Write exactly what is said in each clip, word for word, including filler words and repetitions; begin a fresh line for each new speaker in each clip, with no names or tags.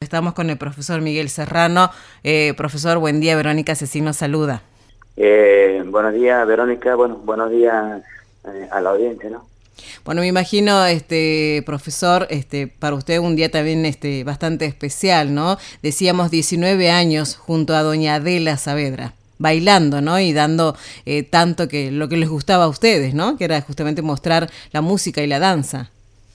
estamos con el profesor Miguel Serrano. Eh, profesor, buen día, Verónica Cecín nos saluda.
Eh, buenos días, Verónica, bueno, buenos días eh, a la audiencia, ¿no?
Bueno, me imagino, este profesor, este para usted un día también este bastante especial, ¿no? Decíamos diecinueve años junto a doña Adela Saavedra, bailando, ¿no? Y dando eh, tanto que lo que les gustaba a ustedes, ¿no? Que era justamente mostrar la música y la danza.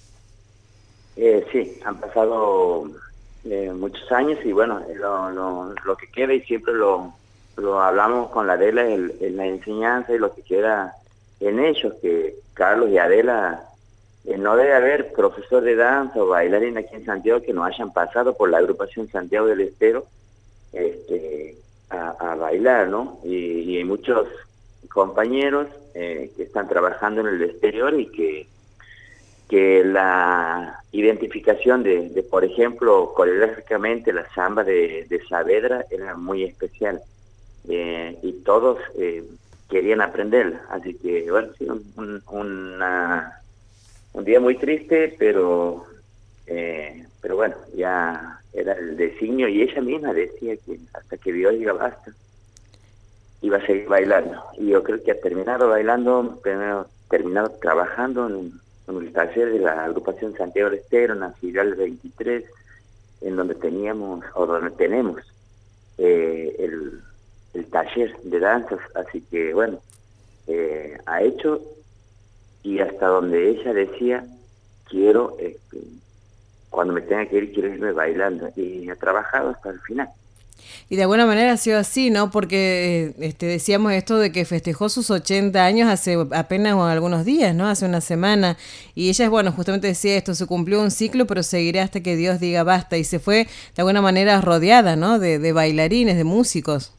Eh, sí, han pasado eh, muchos años y bueno, lo, lo, lo que queda y siempre lo, lo hablamos con la Adela es, es la enseñanza y lo que queda en ellos, que Carlos y Adela, eh, no debe haber profesor de danza o bailarín aquí en Santiago que no hayan pasado por la agrupación Santiago del Estero este, a, a bailar, ¿no? Y, y hay muchos compañeros eh, que están trabajando en el exterior y que que la identificación de, de, por ejemplo, coreográficamente la samba de, de Saavedra era muy especial eh, y todos eh, querían aprenderla, así que bueno, sí, un, una, un día muy triste, pero eh, pero bueno, ya era el designio y ella misma decía que hasta que Dios diga basta, iba a seguir bailando, y yo creo que ha terminado bailando, primero terminado trabajando en en el taller de la agrupación Santiago del Estero, en la filial veintitrés, en donde teníamos, o donde tenemos, eh, el, el taller de danzas, así que bueno, eh, ha hecho, y hasta donde ella decía, quiero, eh, cuando me tenga que ir, quiero irme bailando, y ha trabajado hasta el final.
Y de alguna manera ha sido así, ¿no? Porque este, decíamos esto de que festejó sus ochenta años hace apenas algunos días, ¿no? Hace una semana. Y ella, bueno, justamente decía esto, se cumplió un ciclo, pero seguirá hasta que Dios diga basta. Y se fue de alguna manera rodeada, ¿no? De, de bailarines, de músicos.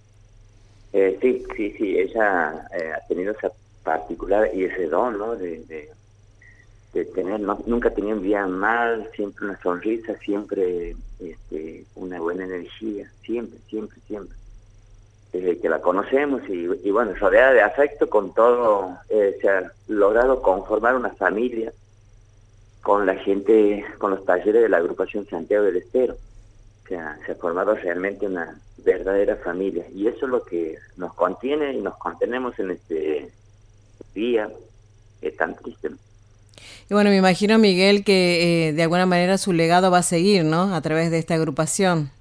Eh, sí, sí, sí, ella eh, ha tenido esa particular y ese don, ¿no? De, de, de tener, no, nunca tenía un día mal, siempre una sonrisa, siempre este, una buena energía, siempre, siempre, siempre. Desde que la conocemos y, y bueno, rodeada de afecto, con todo, eh, se ha logrado conformar una familia con la gente, con los talleres de la agrupación Santiago del Estero. O sea, se ha formado realmente una verdadera familia y eso es lo que nos contiene y nos contenemos en este día eh, tan triste, ¿no?
Y bueno, me imagino, Miguel, que eh, de alguna manera su legado va a seguir, ¿no? A través de esta agrupación.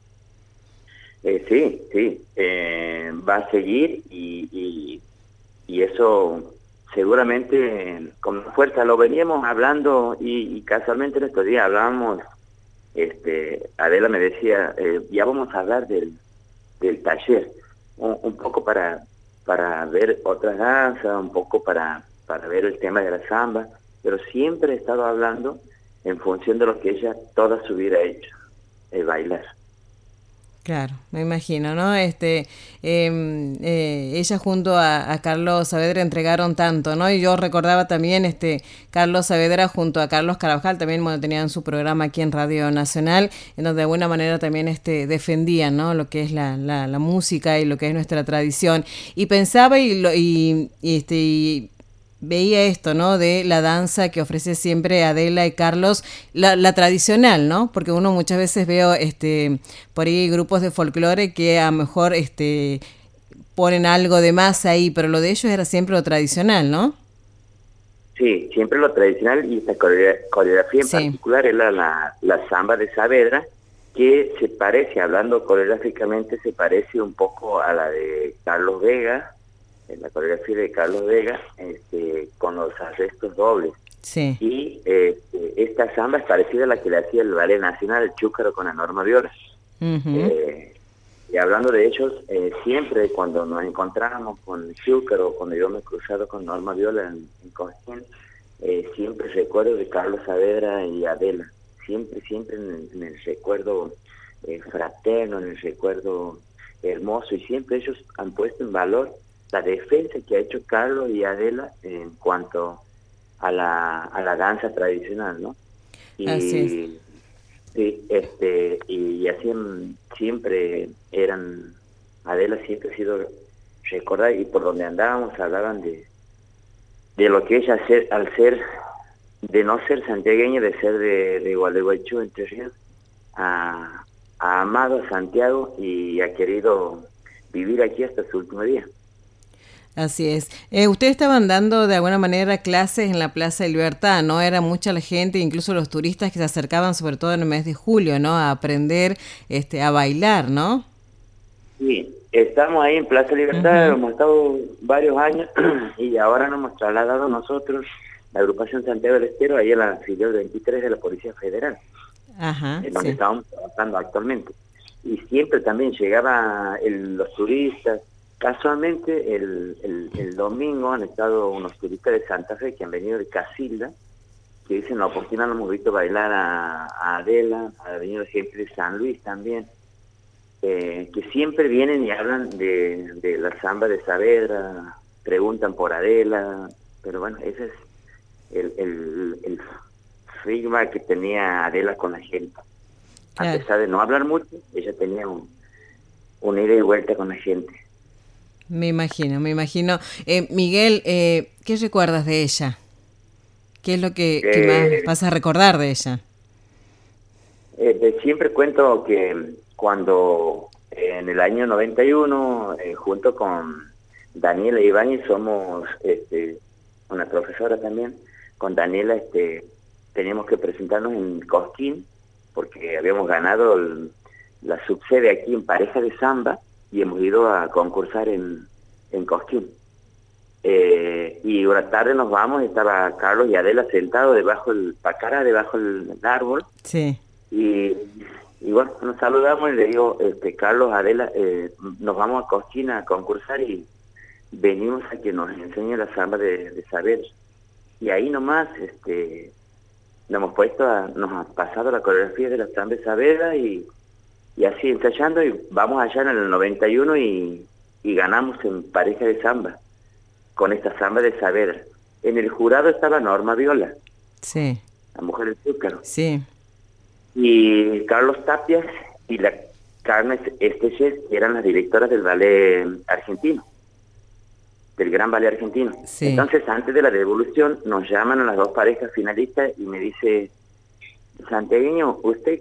Eh, sí, sí, eh, va a seguir y, y, y eso seguramente con fuerza lo veníamos hablando y, y casualmente en estos días hablábamos, este, Adela me decía, eh, ya vamos a hablar del, del taller, un, un poco para, para ver otras danzas, un poco para, para ver el tema de la samba, pero siempre he estado hablando en función de lo que ella toda su vida ha hecho, eh, bailar.
Claro, me imagino, ¿no? Este, eh, eh, ella junto a, a Carlos Saavedra entregaron tanto, ¿no? Y yo recordaba también, este, Carlos Saavedra junto a Carlos Carabajal, también, bueno, tenían su programa aquí en Radio Nacional, en donde de alguna manera también, este, defendían, ¿no? Lo que es la, la, la música y lo que es nuestra tradición. Y pensaba y, lo, y, y este, y veía esto, ¿no? De la danza que ofrece siempre Adela y Carlos, la, la tradicional, ¿no? Porque uno muchas veces veo este por ahí grupos de folclore que a lo mejor este ponen algo de más ahí, pero lo de ellos era siempre lo tradicional, ¿no?
Sí, siempre lo tradicional y esta coreografía en
Sí.
particular es la, la, la samba de Saavedra, que se parece, hablando coreográficamente, se parece un poco a la de Carlos Vega, la coreografía de Carlos Vega, este, con los arrestos dobles.
Sí.
Y eh, esta samba es parecida a la que le hacía el Ballet Nacional, el Chúcaro, con la Norma Viola. Uh-huh. eh, y hablando de ellos, eh, siempre cuando nos encontramos con el Chúcaro, cuando yo me he cruzado con Norma Viola en, en Cosquín, eh, siempre recuerdo de Carlos Saavedra y Adela. Siempre, siempre en el, en el recuerdo eh, fraterno, en el recuerdo hermoso. Y siempre ellos han puesto en valor la defensa que ha hecho Carlos y Adela en cuanto a la, a la danza tradicional, ¿no? Y,
así es.
Sí, este, y así siempre eran, Adela siempre ha sido recordada y por donde andábamos hablaban de, de lo que ella ser, al ser, de no ser santiagueña, de ser de, de Gualeguaychú, Entre Ríos, ha, ha amado a Santiago y ha querido vivir aquí hasta su último día.
Así es. Eh, ustedes estaban dando de alguna manera clases en la Plaza de Libertad, ¿no? Era mucha la gente, incluso los turistas que se acercaban, sobre todo en el mes de julio, ¿no? A aprender, este, a bailar, ¿no?
Sí, estamos ahí en Plaza Libertad,
Uh-huh.
hemos estado varios años y ahora nos hemos trasladado nosotros, la agrupación Santiago del Estero, ahí en la filial veintitrés de la Policía Federal,
Ajá,
en donde
sí.
estamos trabajando actualmente. Y siempre también llegaban los turistas. Casualmente el, el, el domingo han estado unos turistas de Santa Fe que han venido de Casilda, que dicen la oportunidad no hemos visto bailar a, a Adela, ha venido gente de San Luis también, eh, que siempre vienen y hablan de, de la samba de Saavedra, preguntan por Adela, pero bueno, ese es el, el, el feedback que tenía Adela con la gente.
Claro.
A pesar de no hablar mucho, ella tenía un, un ida y vuelta con la gente.
Me imagino, me imagino. Eh, Miguel, eh, ¿qué recuerdas de ella? ¿Qué es lo que, que más
Eh,
vas a recordar de ella?
eh, siempre cuento que cuando eh, en el año noventa y uno, eh, junto con Daniela Ibáñez, somos este, una profesora también, con Daniela este, teníamos que presentarnos en Cosquín, porque habíamos ganado el, la subsede aquí en pareja de samba, y hemos ido a concursar en, en Cosquín. Eh, y una tarde nos vamos, estaba Carlos y Adela sentados debajo del pacara, debajo del árbol,
Sí.
y, y bueno, nos saludamos y le digo, este, Carlos, Adela, eh, nos vamos a Cosquín a concursar y venimos a que nos enseñe la samba de, de Saavedra. Y ahí nomás, este, nos hemos puesto, a, nos ha pasado la coreografía de la samba de Saavedra y Y así ensayando, y vamos allá en el noventa y uno y, y ganamos en pareja de samba, con esta samba de Saavedra. En el jurado estaba Norma Viola,
Sí.
la mujer del Zúcaro,
Sí.
y Carlos Tapias y la Carmen Esteches, que eran las directoras del ballet argentino, del gran ballet argentino.
Sí.
Entonces, antes de la devolución, nos llaman a las dos parejas finalistas y me dice, santiagueño, usted...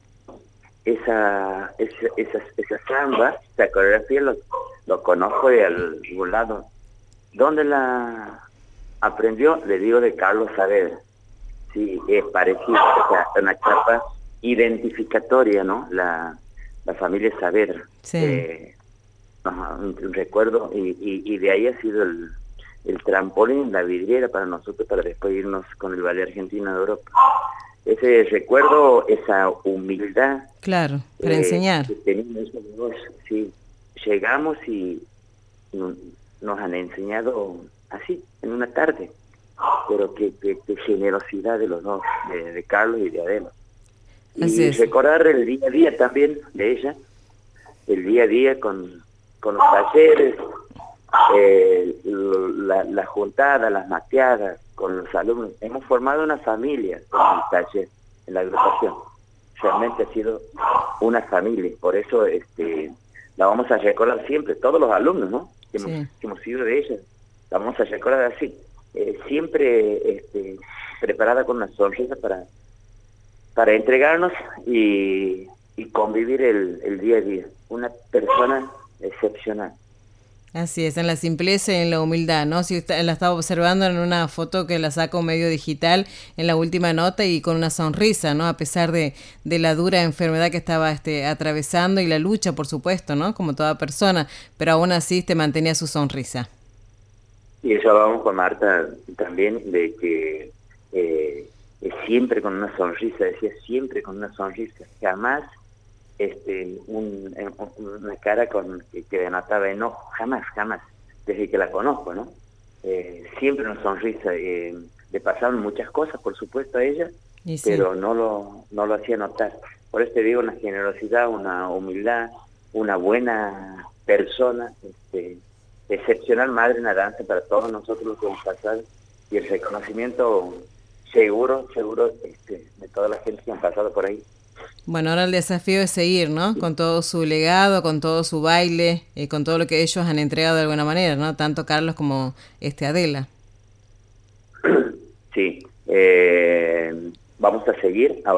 Esa, esa, esa, esa samba, esa coreografía lo, lo conozco de algún lado. ¿Dónde la aprendió? Le digo de Carlos Saavedra. Sí, es parecido, o sea, una chapa identificatoria, ¿no? La, la familia Saavedra.
Sí.
Eh, un, un recuerdo, y, y, y de ahí ha sido el, el trampolín, la vidriera para nosotros, para después irnos con el ballet argentino de Europa. Ese recuerdo, esa humildad.
Claro, para
eh,
enseñar.
Que tenemos esos dos, sí. Llegamos y, y nos han enseñado así, en una tarde. Pero qué, qué, qué generosidad de los dos, de, de Carlos y de Adela.
Así
Y
es.
recordar el día a día también de ella, el día a día con, con los talleres, eh, la, la juntada, las mateadas con los alumnos. Hemos formado una familia con el taller, en la agrupación. Realmente ha sido una familia, por eso este, la vamos a recordar siempre, todos los alumnos, ¿no? Que,
Sí.
hemos, que hemos sido de ella, la vamos a recordar así, eh, siempre este, preparada con una sonrisa para, para entregarnos y, y convivir el, el día a día. Una persona excepcional.
Así es, en la simpleza y en la humildad, ¿no? Si usted la estaba observando en una foto que la saco medio digital en la última nota y con una sonrisa, ¿no? A pesar de, de la dura enfermedad que estaba este, atravesando y la lucha, por supuesto, ¿no? Como toda persona, pero aún así te mantenía su sonrisa.
Y eso hablábamos con Marta también, de que eh, es siempre con una sonrisa, decía siempre con una sonrisa, jamás este un, una cara con que, que denotaba enojo, jamás, jamás, desde que la conozco, ¿no? Eh, siempre una sonrisa, eh, le pasaron muchas cosas, por supuesto, a ella,
Y sí.
pero no lo, no lo hacía notar. Por eso te digo, una generosidad, una humildad, una buena persona, este, excepcional madre en la danza para todos nosotros los que hemos pasado, y el reconocimiento seguro, seguro este, de toda la gente que han pasado por ahí.
Bueno, ahora el desafío es seguir, ¿no? Con todo su legado, con todo su baile, eh, con todo lo que ellos han entregado de alguna manera, ¿no? Tanto Carlos como este Adela.
Sí, eh, vamos a seguir ahora.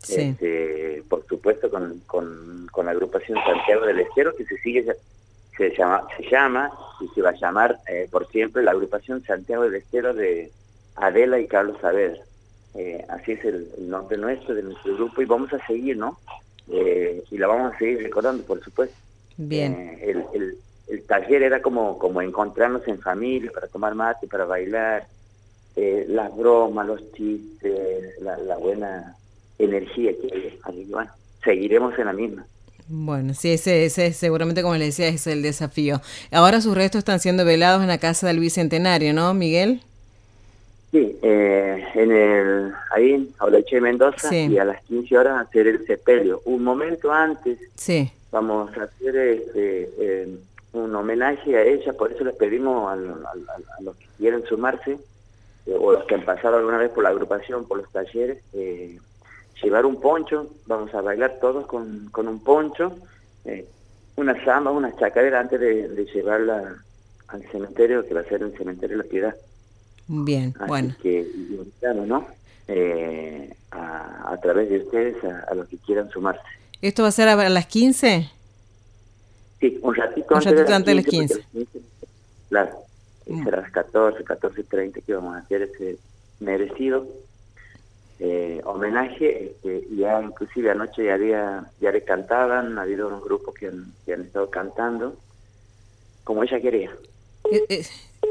Sí.
Este, por supuesto con, con, con la agrupación Santiago del Estero, que se sigue se llama se llama y se va a llamar eh, por siempre la agrupación Santiago del Estero de Adela y Carlos Saavedra. Eh, así es el, el nombre nuestro, de nuestro grupo, y vamos a seguir, ¿no? Eh, y la vamos a seguir recordando, por supuesto.
Bien.
Eh, el, el, el taller era como, como encontrarnos en familia, para tomar mate, para bailar, eh, las bromas, los chistes, la, la buena energía que hay. Así que bueno, seguiremos en la misma.
Bueno, sí, ese, ese seguramente, como le decía, es el desafío. Ahora sus restos están siendo velados en la Casa del Bicentenario, ¿no, Miguel?
Sí, eh, en el, ahí en Olache Mendoza, sí. Y a las quince horas hacer el sepelio. Un momento antes,
sí.
Vamos a hacer este, eh, un homenaje a ella, por eso les pedimos a, a, a, a los que quieren sumarse, eh, o los que han pasado alguna vez por la agrupación, por los talleres, eh, llevar un poncho. Vamos a bailar todos con, con un poncho, eh, una samba, una chacarera antes de, de llevarla al cementerio, que va a ser el cementerio de la Piedad.
Bien,
Así
bueno.
que, claro, ¿no? Eh, a, a través de ustedes, a, a los que quieran sumarse.
¿Esto va a ser a las quince?
Sí, un ratito,
un
antes,
ratito
de
antes de las
quince.
quince.
Claro, será las catorce, catorce treinta que vamos a hacer ese merecido eh, homenaje. Este, ya inclusive anoche ya, había, ya le cantaban, ha habido unos grupos que han, que han estado cantando, como ella quería.
Eh, eh.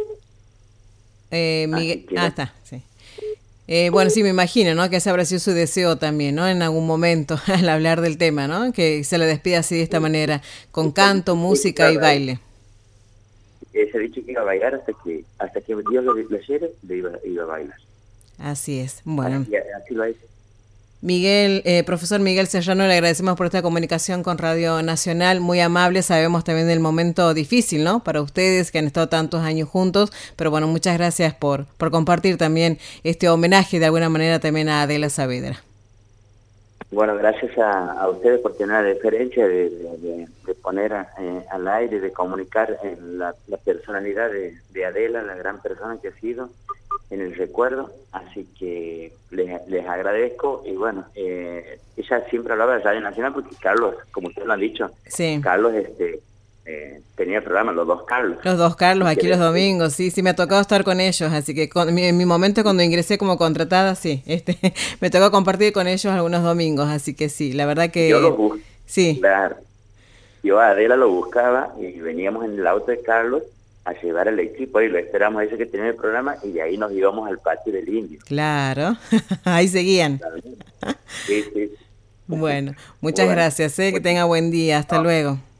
Eh, Miguel, ah, está, sí. Eh, bueno, sí, me imagino, ¿no? Que ese habrá sido su deseo también, ¿no? En algún momento, al hablar del tema, ¿no? Que se le despida así de esta manera, con canto, música y baile.
Eh, se ha dicho que iba a bailar hasta que hasta que Dios lo declare, le iba, iba a bailar.
Así es, bueno.
Así, así lo ha hecho.
Miguel, eh, profesor Miguel Serrano, le agradecemos por esta comunicación con Radio Nacional, muy amable. Sabemos también del momento difícil, ¿no? Para ustedes que han estado tantos años juntos, pero bueno, muchas gracias por, por compartir también este homenaje de alguna manera también a Adela Saavedra.
Bueno, gracias a, a ustedes por tener la deferencia de, de, de, de poner eh, al aire, de comunicar eh, la, la personalidad de, de Adela, la gran persona que ha sido en el recuerdo, así que les, les agradezco. Y bueno, eh, ella siempre hablaba de Radio Nacional porque Carlos, como ustedes lo han dicho,
sí.
Carlos este eh, tenía el programa Los Dos Carlos.
Los Dos Carlos, aquí los domingos, sí, sí, me ha tocado estar con ellos, así que con, en mi momento cuando ingresé como contratada, sí, este me tocó compartir con ellos algunos domingos, así que sí, la verdad que...
Yo lo busqué,
sí.
Claro. Yo a Adela lo buscaba y veníamos en el auto de Carlos a llevar al equipo y lo esperamos a ese que tenía el programa y de ahí nos íbamos al patio del Indio.
Claro, ahí seguían.
Sí, sí.
Bueno, muchas
bueno,
gracias, ¿eh? Que tenga buen día, hasta
no.
luego.